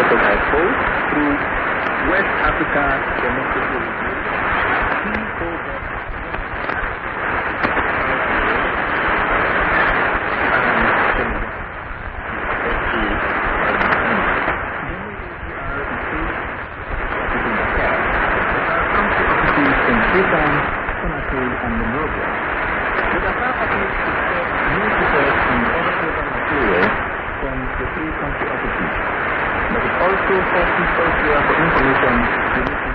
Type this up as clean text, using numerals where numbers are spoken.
because I hold through West Africa Democracy Review. Freetown, Conakry, and Monrovia. The Dakar office accepts newspapers and other paper material from the three country offices, but it also forces elsewhere for information to